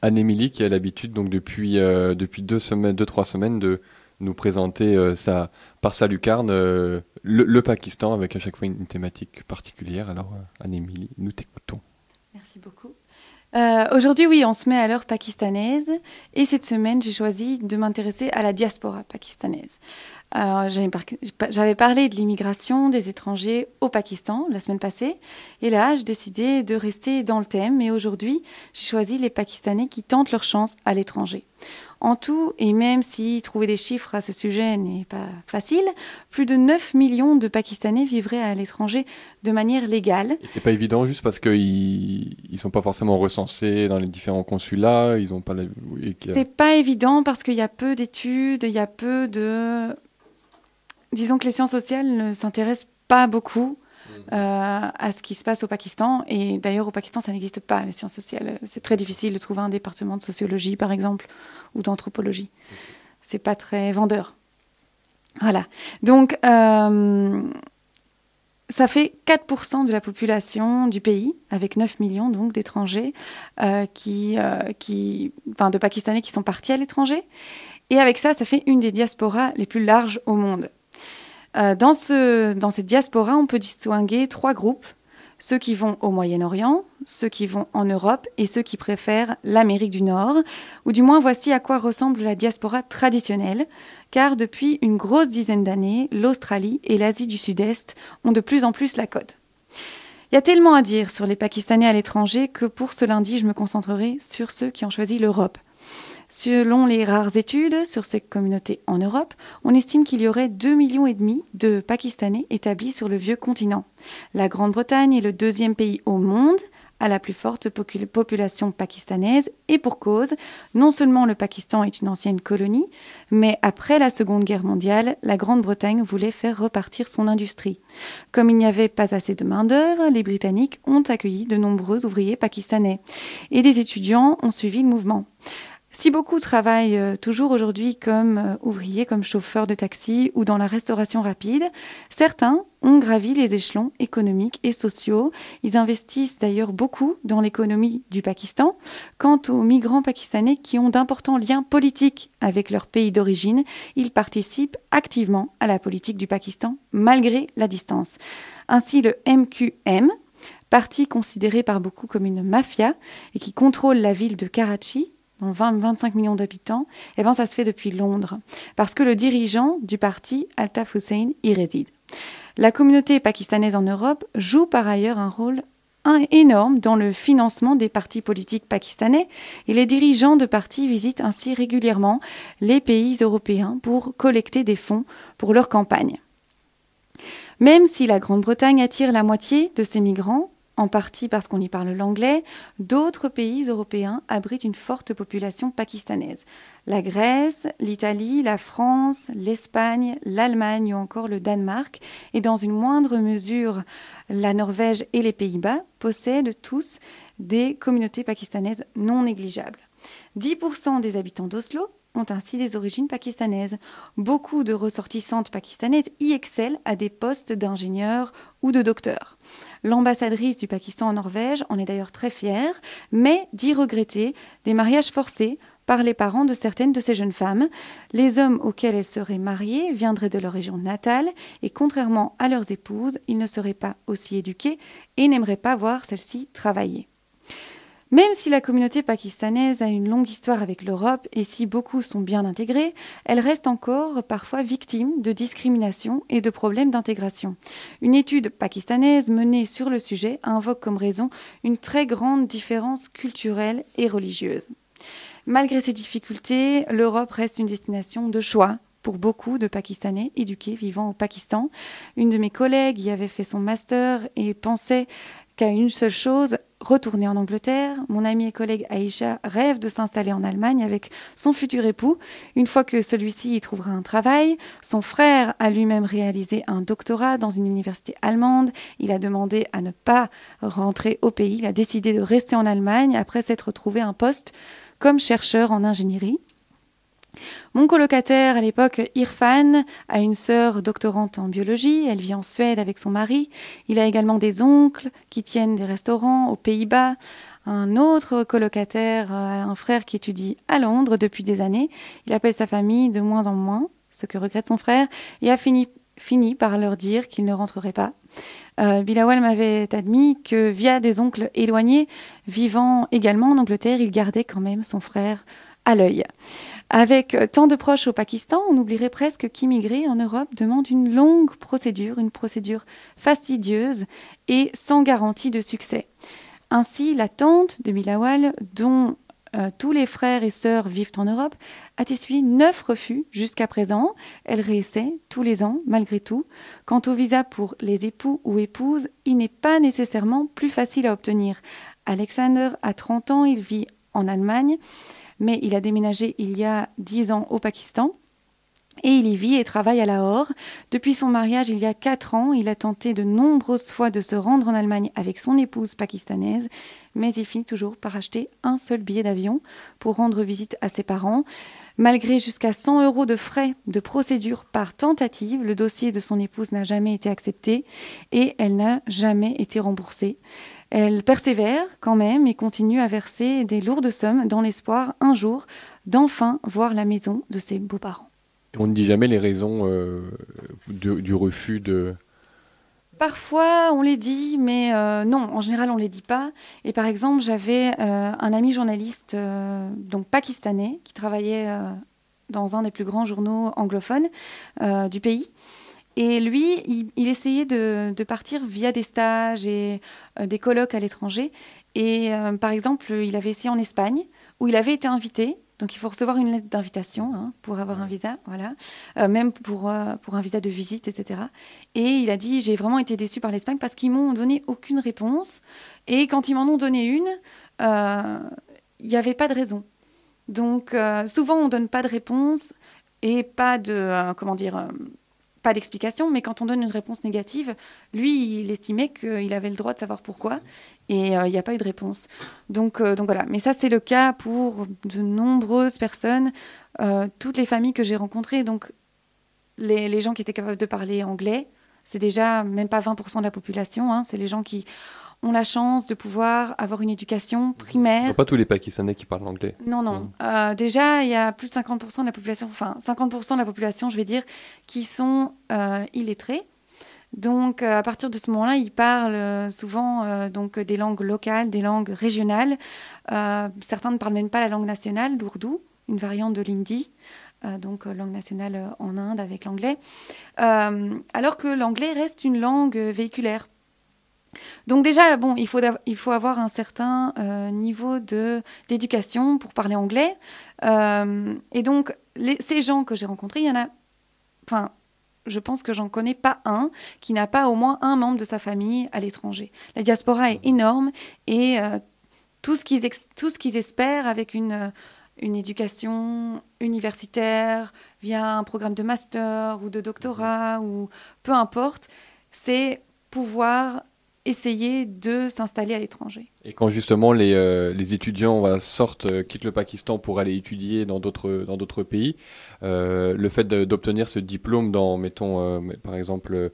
Anne-Émilie qui a l'habitude, donc depuis 2 semaines, 2, 3 semaines, de nous présenter par sa lucarne le Pakistan avec à chaque fois une thématique particulière. Alors, Anne-Émilie, nous t'écoutons. Merci beaucoup. Aujourd'hui, oui, on se met à l'heure pakistanaise et cette semaine, j'ai choisi de m'intéresser à la diaspora pakistanaise. J'avais parlé de l'immigration des étrangers au Pakistan la semaine passée et là, j'ai décidé de rester dans le thème et aujourd'hui, j'ai choisi les Pakistanais qui tentent leur chance à l'étranger. En tout, et même si trouver des chiffres à ce sujet n'est pas facile, plus de 9 millions de Pakistanais vivraient à l'étranger de manière légale. Et c'est pas évident juste parce qu'ils sont pas forcément recensés dans les différents consulats, ils ont pas C'est pas évident parce qu'il y a peu d'études, il y a peu de... Disons que les sciences sociales ne s'intéressent pas beaucoup à ce qui se passe au Pakistan. Et d'ailleurs, au Pakistan, ça n'existe pas, les sciences sociales. C'est très difficile de trouver un département de sociologie, par exemple, ou d'anthropologie. C'est pas très vendeur. Voilà. Donc, ça fait 4% de la population du pays, avec 9 millions donc, d'étrangers, de Pakistanais qui sont partis à l'étranger. Et avec ça, ça fait une des diasporas les plus larges au monde. Dans cette diaspora, on peut distinguer 3 groupes. Ceux qui vont au Moyen-Orient, ceux qui vont en Europe et ceux qui préfèrent l'Amérique du Nord. Ou du moins, voici à quoi ressemble la diaspora traditionnelle. Car depuis une grosse dizaine d'années, l'Australie et l'Asie du Sud-Est ont de plus en plus la cote. Il y a tellement à dire sur les Pakistanais à l'étranger que pour ce lundi, je me concentrerai sur ceux qui ont choisi l'Europe. Selon les rares études sur ces communautés en Europe, on estime qu'il y aurait 2,5 millions de Pakistanais établis sur le vieux continent. La Grande-Bretagne est le 2e pays au monde à la plus forte population pakistanaise et pour cause, non seulement le Pakistan est une ancienne colonie, mais après la Seconde Guerre mondiale, la Grande-Bretagne voulait faire repartir son industrie. Comme il n'y avait pas assez de main-d'œuvre, les Britanniques ont accueilli de nombreux ouvriers pakistanais et des étudiants ont suivi le mouvement. Si beaucoup travaillent toujours aujourd'hui comme ouvriers, comme chauffeurs de taxi ou dans la restauration rapide, certains ont gravi les échelons économiques et sociaux. Ils investissent d'ailleurs beaucoup dans l'économie du Pakistan. Quant aux migrants pakistanais qui ont d'importants liens politiques avec leur pays d'origine, ils participent activement à la politique du Pakistan malgré la distance. Ainsi, le MQM, parti considéré par beaucoup comme une mafia et qui contrôle la ville de Karachi, 20-25 millions d'habitants, ça se fait depuis Londres, parce que le dirigeant du parti, Altaf Hussein, y réside. La communauté pakistanaise en Europe joue par ailleurs un rôle énorme dans le financement des partis politiques pakistanais et les dirigeants de partis visitent ainsi régulièrement les pays européens pour collecter des fonds pour leur campagne. Même si la Grande-Bretagne attire la moitié de ces migrants, en partie parce qu'on y parle l'anglais, d'autres pays européens abritent une forte population pakistanaise. La Grèce, l'Italie, la France, l'Espagne, l'Allemagne ou encore le Danemark, et dans une moindre mesure la Norvège et les Pays-Bas, possèdent tous des communautés pakistanaises non négligeables. 10% des habitants d'Oslo ont ainsi des origines pakistanaises. Beaucoup de ressortissantes pakistanaises y excellent à des postes d'ingénieurs ou de docteurs. L'ambassadrice du Pakistan en Norvège en est d'ailleurs très fière, mais dit regretter des mariages forcés par les parents de certaines de ces jeunes femmes. Les hommes auxquels elles seraient mariées viendraient de leur région natale et contrairement à leurs épouses, ils ne seraient pas aussi éduqués et n'aimeraient pas voir celles-ci travailler. Même si la communauté pakistanaise a une longue histoire avec l'Europe et si beaucoup sont bien intégrés, elle reste encore parfois victime de discrimination et de problèmes d'intégration. Une étude pakistanaise menée sur le sujet invoque comme raison une très grande différence culturelle et religieuse. Malgré ces difficultés, l'Europe reste une destination de choix pour beaucoup de Pakistanais éduqués vivant au Pakistan. Une de mes collègues y avait fait son master et pensait qu'à une seule chose, retourner en Angleterre. Mon amie et collègue Aïcha rêve de s'installer en Allemagne avec son futur époux. Une fois que celui-ci y trouvera un travail, son frère a lui-même réalisé un doctorat dans une université allemande. Il a demandé à ne pas rentrer au pays. Il a décidé de rester en Allemagne après s'être trouvé un poste comme chercheur en ingénierie. Mon colocataire à l'époque, Irfan, a une sœur doctorante en biologie. Elle vit en Suède avec son mari. Il a également des oncles qui tiennent des restaurants aux Pays-Bas. un autre colocataire, un frère qui étudie à Londres depuis des années. Il appelle sa famille de moins en moins, ce que regrette son frère, et a fini par leur dire qu'il ne rentrerait pas. Bilawal m'avait admis que via des oncles éloignés, vivant également en Angleterre, il gardait quand même son frère à l'œil. Avec tant de proches au Pakistan, on oublierait presque qu'immigrer en Europe demande une longue procédure, une procédure fastidieuse et sans garantie de succès. Ainsi, la tante de Bilawal, dont tous les frères et sœurs vivent en Europe, a essuyé 9 refus jusqu'à présent. Elle réessaie tous les ans, malgré tout. Quant au visa pour les époux ou épouses, il n'est pas nécessairement plus facile à obtenir. Alexander a 30 ans, il vit en Allemagne, mais il a déménagé il y a 10 ans au Pakistan. Et il y vit et travaille à Lahore. Depuis son mariage, il y a 4 ans, il a tenté de nombreuses fois de se rendre en Allemagne avec son épouse pakistanaise, mais il finit toujours par acheter un seul billet d'avion pour rendre visite à ses parents. Malgré jusqu'à 100 € de frais de procédure par tentative, le dossier de son épouse n'a jamais été accepté et elle n'a jamais été remboursée. Elle persévère quand même et continue à verser des lourdes sommes dans l'espoir un jour d'enfin voir la maison de ses beaux-parents. On ne dit jamais les raisons du refus de... Parfois, on les dit, mais non, en général, on ne les dit pas. Et par exemple, j'avais un ami journaliste donc pakistanais qui travaillait dans un des plus grands journaux anglophones du pays. Et lui, il essayait de partir via des stages et des colloques à l'étranger. Et par exemple, il avait essayé en Espagne, où il avait été invité. Donc, il faut recevoir une lettre d'invitation pour avoir un visa, voilà. Même pour un visa de visite, etc. Et il a dit, j'ai vraiment été déçu par l'Espagne parce qu'ils m'ont donné aucune réponse. Et quand ils m'en ont donné une, il n'y avait pas de raison. Donc, souvent, on ne donne pas de réponse et pas de, pas d'explication, mais quand on donne une réponse négative, lui, il estimait qu'il avait le droit de savoir pourquoi, et il n'y a pas eu de réponse. Donc voilà. Mais ça, c'est le cas pour de nombreuses personnes, toutes les familles que j'ai rencontrées. Donc les gens qui étaient capables de parler anglais, c'est déjà même pas 20% de la population. C'est les gens qui ont la chance de pouvoir avoir une éducation primaire. Ce ne sont pas tous les Pakistanais qui parlent anglais. Non. Déjà, il y a plus de 50% de la population, enfin 50% de la population, je vais dire, qui sont illettrés. Donc, à partir de ce moment-là, ils parlent souvent donc, des langues locales, des langues régionales. Certains ne parlent même pas la langue nationale, l'ourdou, une variante de l'hindi. Donc langue nationale en Inde avec l'anglais. Alors que l'anglais reste une langue véhiculaire. Donc déjà, bon, il faut avoir un certain niveau d'éducation pour parler anglais. Et donc, ces gens que j'ai rencontrés, il y en a... Enfin, je pense que j'en connais pas un qui n'a pas au moins un membre de sa famille à l'étranger. La diaspora est énorme et tout ce qu'ils espèrent avec une éducation universitaire, via un programme de master ou de doctorat, ou peu importe, c'est pouvoir essayer de s'installer à l'étranger. Et quand justement les étudiants quittent le Pakistan pour aller étudier dans d'autres pays, le fait d'obtenir ce diplôme par exemple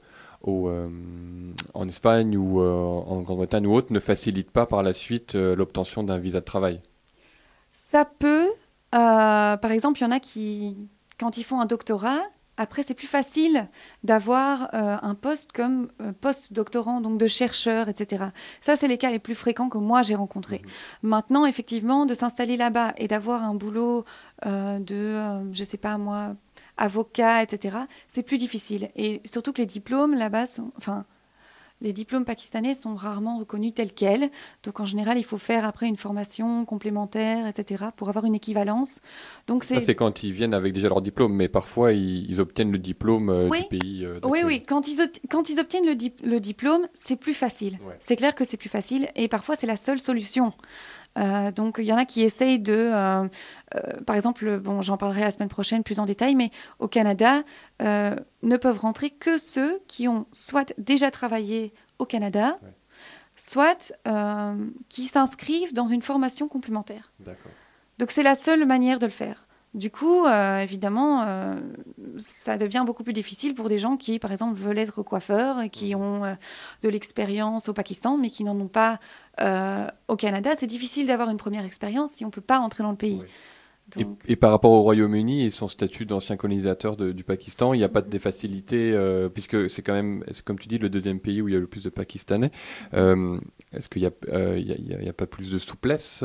en Espagne ou en Grande-Bretagne ou autre ne facilite pas par la suite l'obtention d'un visa de travail. Ça peut. Par exemple, il y en a qui, quand ils font un doctorat, après, c'est plus facile d'avoir un poste comme post-doctorant, donc de chercheur, etc. Ça, c'est les cas les plus fréquents que moi, j'ai rencontrés. Maintenant, effectivement, de s'installer là-bas et d'avoir un boulot je sais pas moi, avocat, etc., c'est plus difficile. Et surtout que les diplômes là-bas les diplômes pakistanais sont rarement reconnus tels quels. Donc, en général, il faut faire après une formation complémentaire, etc., pour avoir une équivalence. Donc, ça, c'est quand ils viennent avec déjà leur diplôme, mais parfois, ils obtiennent le diplôme du pays. Oui. Quand ils obtiennent le diplôme, c'est plus facile. Ouais. C'est clair que c'est plus facile. Et parfois, c'est la seule solution. Donc, il y en a qui essayent par exemple, j'en parlerai la semaine prochaine plus en détail, mais au Canada, ne peuvent rentrer que ceux qui ont soit déjà travaillé au Canada, soit qui s'inscrivent dans une formation complémentaire. D'accord. Donc, c'est la seule manière de le faire. Du coup, évidemment, ça devient beaucoup plus difficile pour des gens qui, par exemple, veulent être coiffeurs et qui ont de l'expérience au Pakistan, mais qui n'en ont pas au Canada. C'est difficile d'avoir une première expérience si on ne peut pas entrer dans le pays. Ouais. Donc, Et par rapport au Royaume-Uni et son statut d'ancien colonisateur du Pakistan, il n'y a pas des facilités, puisque c'est quand même, comme tu dis, le deuxième pays où il y a le plus de Pakistanais. Est-ce qu'il y a, il y a pas plus de souplesse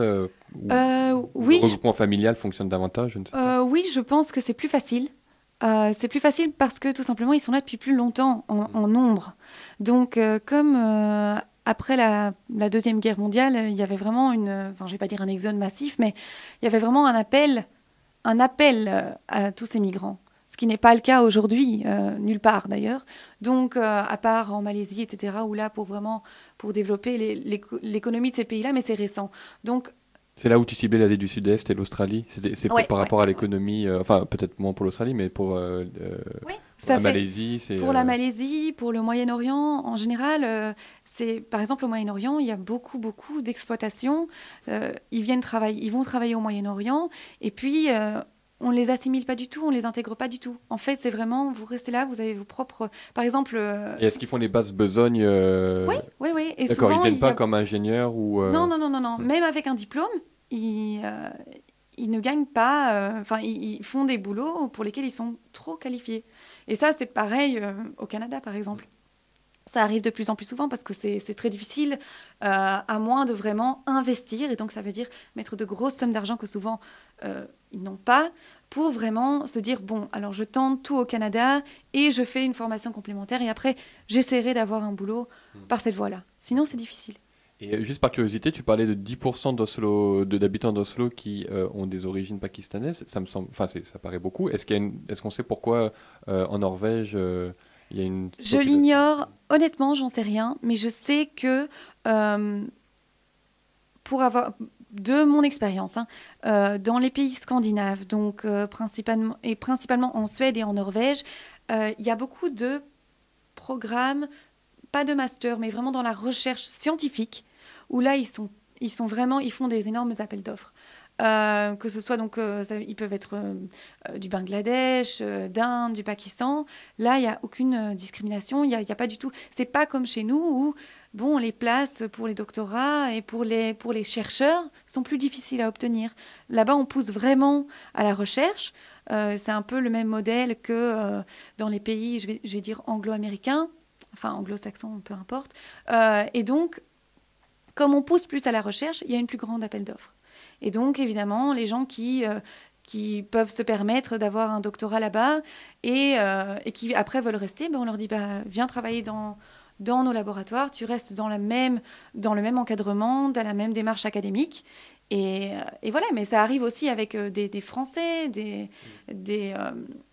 ou le oui, regroupement familial fonctionne davantage, je ne sais pas. oui, je pense que c'est plus facile. C'est plus facile parce que tout simplement, ils sont là depuis plus longtemps en nombre. Donc, comme après la Deuxième Guerre mondiale, il y avait vraiment enfin, je vais pas dire un exode massif, mais il y avait vraiment un appel à tous ces migrants. Ce qui n'est pas le cas aujourd'hui, nulle part d'ailleurs. Donc, à part en Malaisie, etc., où là, pour développer l'économie de ces pays-là, mais c'est récent. Donc, C'est là où tu ciblais l'Asie du Sud-Est et l'Australie. ouais, Par ouais, rapport à ouais. l'économie, enfin peut-être moins pour l'Australie, mais Oui, pour la ça fait Malaisie, c'est pour la Malaisie, pour le Moyen-Orient en général. C'est par exemple au Moyen-Orient, il y a beaucoup beaucoup d'exploitations. Ils vont travailler au Moyen-Orient et puis on les assimile pas du tout, on les intègre pas du tout. En fait, c'est vraiment vous restez là, vous avez vos propres. Par exemple, Et est-ce qu'ils font les basses besognes oui, oui, oui. Et D'accord, ils souvent viennent il y pas a comme ingénieurs ou non, non, non, non, non. hmm. Même avec un diplôme, ils, euh, ils ne gagnent pas. Enfin, ils font des boulots pour lesquels ils sont trop qualifiés. Et ça, c'est pareil au Canada, par exemple. Ça arrive de plus en plus souvent parce que c'est très difficile, à moins de vraiment investir. Et donc, ça veut dire mettre de grosses sommes d'argent que souvent ils n'ont pas pour vraiment se dire, bon, alors je tente tout au Canada et je fais une formation complémentaire et après, j'essaierai d'avoir un boulot par cette voie-là. Sinon, c'est difficile. Et juste par curiosité, tu parlais de 10% d'habitants d'Oslo qui ont des origines pakistanaises. Ça me semble, enfin, ça paraît beaucoup. Est-ce qu'on sait pourquoi en Norvège il y a une Je population l'ignore, aussi? honnêtement, j'en sais rien, mais je sais que euh, pour avoir de mon expérience, hein, dans les pays scandinaves, donc principalement en Suède et en Norvège, il y a beaucoup de programmes, pas de master, mais vraiment dans la recherche scientifique, où là ils sont vraiment, ils font des énormes appels d'offres. Que ce soit donc, ils peuvent être du Bangladesh, d'Inde, du Pakistan. Là, il n'y a aucune discrimination. Il y a pas du tout. C'est pas comme chez nous où, bon, les places pour les doctorats et pour les chercheurs sont plus difficiles à obtenir. Là-bas, on pousse vraiment à la recherche. C'est un peu le même modèle que dans les pays, je vais dire anglo-américains, enfin anglo-saxons, peu importe. Et donc, comme on pousse plus à la recherche, il y a une plus grande appel d'offres. Et donc, évidemment, les gens qui peuvent se permettre d'avoir un doctorat là-bas et qui après veulent rester, ben on leur dit bah, viens travailler dans nos laboratoires, tu restes dans le même encadrement, dans la même démarche académique. Et voilà, mais ça arrive aussi avec des Français, des, euh,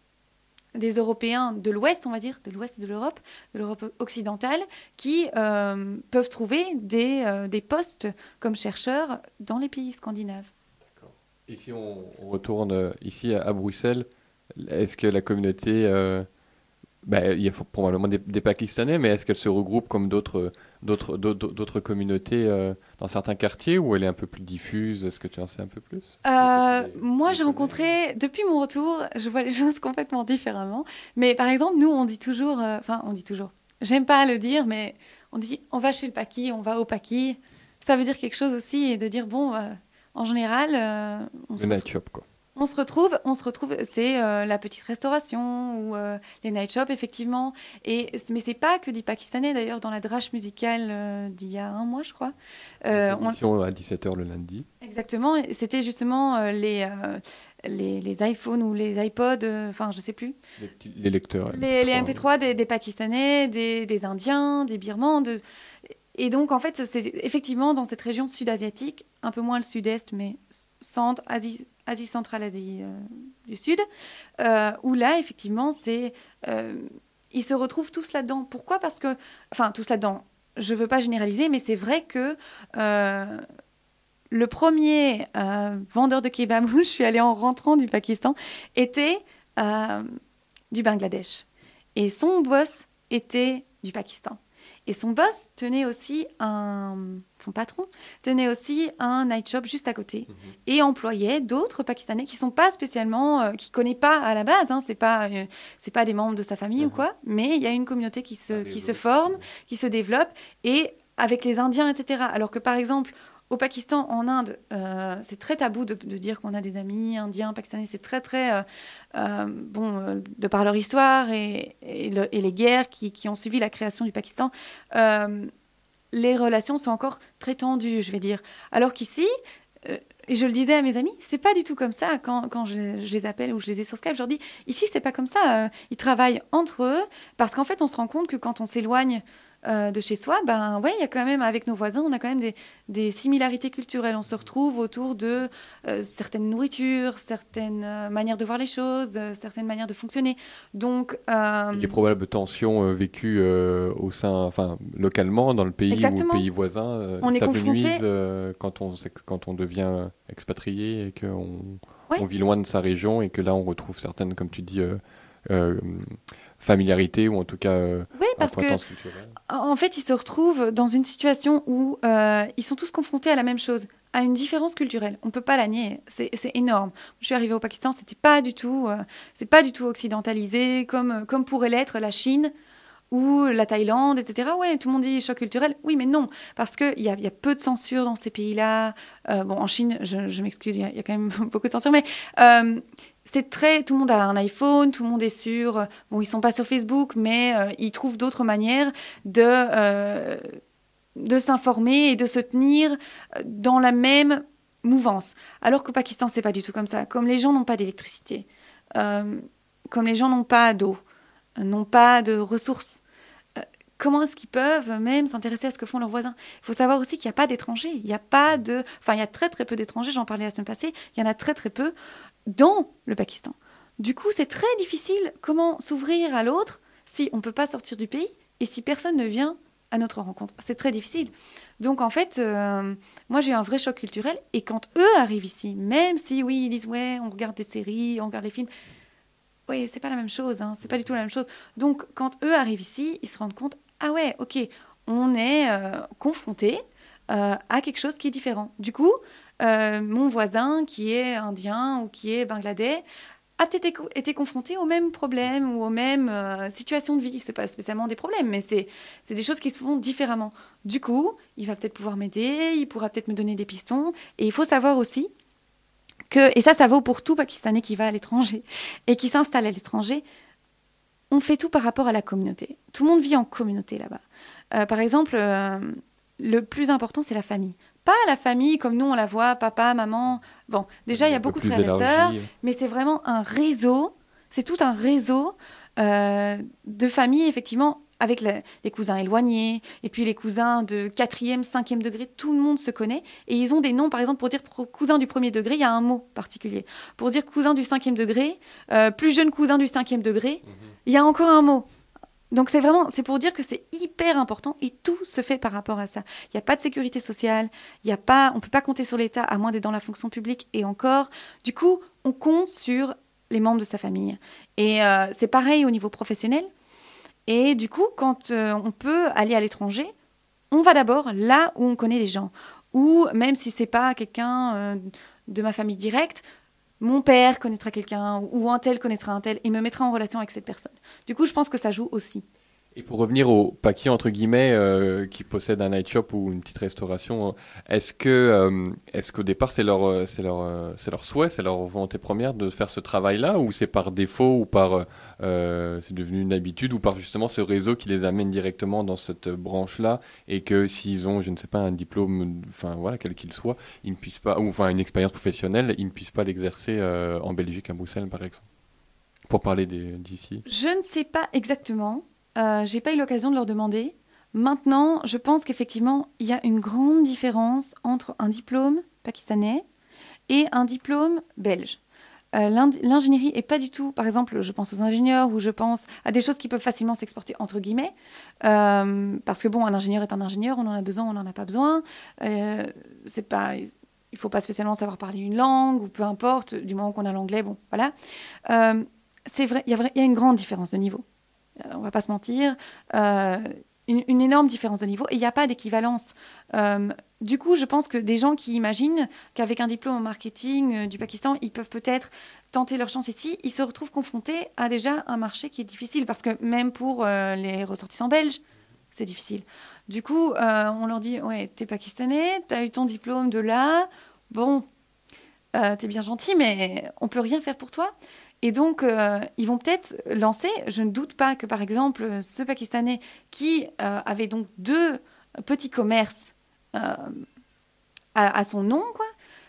des Européens de l'Ouest, on va dire, de l'Ouest de l'Europe occidentale, qui peuvent trouver des postes comme chercheurs dans les pays scandinaves. D'accord. Et si on retourne ici à Bruxelles, est-ce que la communauté bah, il y a probablement des Pakistanais, mais est-ce qu'elle se regroupe comme d'autres communautés dans certains quartiers ou elle est un peu plus diffuse? Est-ce que tu en sais un peu plus? Est-ce que tu Moi, les j'ai connais ou- rencontré, depuis mon retour, je vois les choses complètement différemment. Mais par exemple, nous, on dit toujours, enfin, on dit toujours, j'aime pas le dire, mais on dit, on va chez le Paki, on va au Paki. Ça veut dire quelque chose aussi, et de dire, bon, en général, on Le se night retrouve. shop, quoi. C'est la petite restauration ou les night shops, effectivement. Mais c'est pas que des Pakistanais, d'ailleurs, dans la drache musicale d'il y a un mois, je crois. Donc Euh, on- l'émission à 17h le lundi. Exactement, et c'était justement les iPhones ou les iPods, enfin je sais plus, Les lecteurs les MP3. MP3 des Pakistanais, des Indiens, des Birmans. Et donc en fait c'est effectivement dans cette région sud-asiatique, un peu moins le sud-est, mais centre, Asie centrale, Asie du Sud, où là effectivement euh, ils se retrouvent tous là-dedans. Pourquoi? Parce que, enfin tous là-dedans, je veux pas généraliser, mais c'est vrai que... le premier vendeur de kebab où je suis allée en rentrant du Pakistan était euh, du Bangladesh. Et son boss était du Pakistan. Et son boss son patron tenait aussi un night shop juste à côté et employait d'autres Pakistanais qui sont pas spécialement, qui connaît pas à la base, hein, c'est pas des membres de sa famille ou quoi, mais il y a une communauté qui se forme, qui se développe, et avec les Indiens, etc. Alors que par exemple, au Pakistan, en Inde, c'est très tabou de dire qu'on a des amis indiens, pakistanais. C'est très, très... de par leur histoire et les guerres qui ont suivi la création du Pakistan, les relations sont encore très tendues, je vais dire. Alors qu'ici, et je le disais à mes amis, c'est pas du tout comme ça. Quand je les appelle ou je les ai sur Skype, je leur dis, ici, c'est pas comme ça. Ils travaillent entre eux, parce qu'en fait, on se rend compte que quand on s'éloigne de chez soi, ben ouais, il y a quand même, avec nos voisins, on a quand même des similarités culturelles. On se retrouve autour de certaines nourritures, certaines manières de voir les choses, certaines manières de fonctionner. Donc, les probables tensions vécues au sein, enfin, localement dans le pays exactement. ou pays voisin, On est ça confronté... nuise quand on devient expatrié et qu'on Ouais. vit loin de sa région et que là on retrouve certaines, comme tu dis, familiarités ou en tout cas Oui, parce que acquaintances culturelles. en fait, ils se retrouvent dans une situation où ils sont tous confrontés à la même chose, à une différence culturelle. On ne peut pas la nier, c'est énorme. Je suis arrivée au Pakistan, c'est pas du tout occidentalisé comme pourrait l'être la Chine ou la Thaïlande, etc. Ouais, tout le monde dit choc culturel. Oui, mais non, parce qu'il y a peu de censure dans ces pays-là. Bon, en Chine, je m'excuse, il y a quand même beaucoup de censure, mais c'est très... Tout le monde a un iPhone, tout le monde est sur... Bon, ils sont pas sur Facebook, mais ils trouvent d'autres manières de s'informer et de se tenir dans la même mouvance. Alors qu'au Pakistan, c'est pas du tout comme ça. Comme les gens n'ont pas d'électricité, comme les gens n'ont pas d'eau, n'ont pas de ressources, comment est-ce qu'ils peuvent même s'intéresser à ce que font leurs voisins? Il faut savoir aussi qu'il n'y a pas d'étrangers. Il y a pas de... Enfin, il y a très très peu d'étrangers, j'en parlais la semaine passée, il y en a très très peu dans le Pakistan. Du coup, c'est très difficile comment s'ouvrir à l'autre si on ne peut pas sortir du pays et si personne ne vient à notre rencontre. C'est très difficile. Donc en fait, moi j'ai eu un vrai choc culturel, et quand eux arrivent ici, même si oui, ils disent ouais, on regarde des séries, on regarde des films, oui, c'est pas la même chose, hein, c'est pas du tout la même chose. Donc, quand eux arrivent ici, ils se rendent compte, ah ouais, ok, on est confronté à quelque chose qui est différent. Du coup, mon voisin qui est indien ou qui est bangladais a peut-être été confronté aux mêmes problèmes ou aux mêmes situations de vie. C'est pas spécialement des problèmes, mais c'est des choses qui se font différemment. Du coup, il va peut-être pouvoir m'aider, il pourra peut-être me donner des pistons. Et il faut savoir aussi et ça vaut pour tout Pakistanais qui va à l'étranger et qui s'installe à l'étranger, on fait tout par rapport à la communauté. Tout le monde vit en communauté là-bas. Par exemple, le plus important, c'est la famille. Pas la famille comme nous, on la voit, papa, maman. Bon, déjà, il y a beaucoup de frères et sœurs, mais c'est vraiment un réseau. C'est tout un réseau de familles, effectivement, avec les cousins éloignés, et puis les cousins de 4e, 5e degré, tout le monde se connaît. Et ils ont des noms, par exemple, pour dire cousin du 1er degré, il y a un mot particulier. Pour dire cousin du 5e degré, plus jeune cousin du 5e degré, il y a encore un mot. Donc c'est pour dire que c'est hyper important, et tout se fait par rapport à ça. Il n'y a pas de sécurité sociale, on ne peut pas compter sur l'État à moins d'être dans la fonction publique, et encore. Du coup, on compte sur les membres de sa famille. Et c'est pareil au niveau professionnel. Et du coup, quand on peut aller à l'étranger, on va d'abord là où on connaît des gens. Ou même si c'est pas quelqu'un de ma famille directe, mon père connaîtra quelqu'un ou un tel connaîtra un tel et me mettra en relation avec cette personne. Du coup, je pense que ça joue aussi. Et pour revenir aux Pakis, entre guillemets, qui possèdent un night shop ou une petite restauration, est-ce qu'au départ, c'est leur souhait, c'est leur volonté première de faire ce travail-là, ou c'est par défaut, ou c'est devenu une habitude, ou par justement ce réseau qui les amène directement dans cette branche-là, et que s'ils ont, je ne sais pas, un diplôme, enfin voilà, quel qu'il soit, ils ne puissent pas, ou enfin une expérience professionnelle, ils ne puissent pas l'exercer en Belgique, à Bruxelles, par exemple, pour parler d'ici? Je ne sais pas exactement. J'ai pas eu l'occasion de leur demander. Maintenant, je pense qu'effectivement, il y a une grande différence entre un diplôme pakistanais et un diplôme belge. L'ingénierie est pas du tout, par exemple, je pense aux ingénieurs ou je pense à des choses qui peuvent facilement s'exporter, entre guillemets, parce que bon, un ingénieur est un ingénieur, on en a besoin, on n'en a pas besoin. Il faut pas spécialement savoir parler une langue ou peu importe, du moment qu'on a l'anglais, bon, voilà. C'est vrai, il y a une grande différence de niveau. On va pas se mentir. une énorme différence de niveau et il n'y a pas d'équivalence. Du coup, je pense que des gens qui imaginent qu'avec un diplôme en marketing du Pakistan, ils peuvent peut-être tenter leur chance ici, ils se retrouvent confrontés à déjà un marché qui est difficile parce que même pour les ressortissants belges, c'est difficile. Du coup, on leur dit, ouais, t'es pakistanais, t'as eu ton diplôme de là, bon, t'es bien gentil, mais on peut rien faire pour toi. Et donc, ils vont peut-être lancer, je ne doute pas que, par exemple, ce Pakistanais qui avait donc 2 petits commerces euh, à son nom, quoi,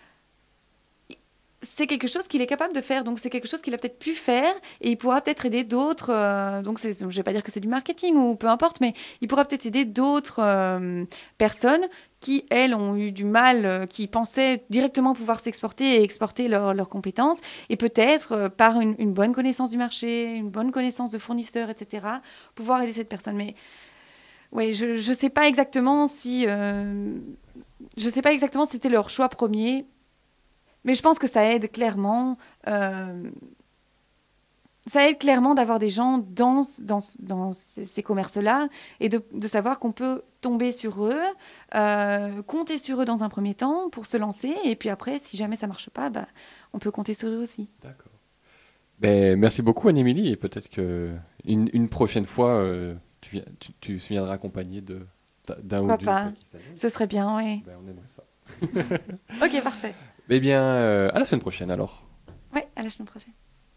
c'est quelque chose qu'il est capable de faire. Donc, c'est quelque chose qu'il a peut-être pu faire et il pourra peut-être aider d'autres. Donc, je ne vais pas dire que c'est du marketing ou peu importe, mais il pourra peut-être aider d'autres personnes qui, elles, ont eu du mal, qui pensaient directement pouvoir s'exporter et exporter leurs compétences. Et peut-être, par une bonne connaissance du marché, une bonne connaissance de fournisseurs, etc., pouvoir aider cette personne. Mais ouais, je ne sais pas exactement si... je sais pas exactement si c'était leur choix premier. Mais je pense que euh, ça aide clairement d'avoir des gens dans ces commerces-là et de savoir qu'on peut tomber sur eux, compter sur eux dans un premier temps pour se lancer. Et puis après, si jamais ça marche pas, bah, on peut compter sur eux aussi. D'accord. Ben, merci beaucoup, Anne-Émilie, et peut-être que une prochaine fois, tu viendras accompagné d'un ou Pourquoi d'une pas? Pakistanaise. Ce serait bien, oui. Ben, on aimerait ça. Ok, parfait. Eh bien, à la semaine prochaine alors. Ouais, à la semaine prochaine.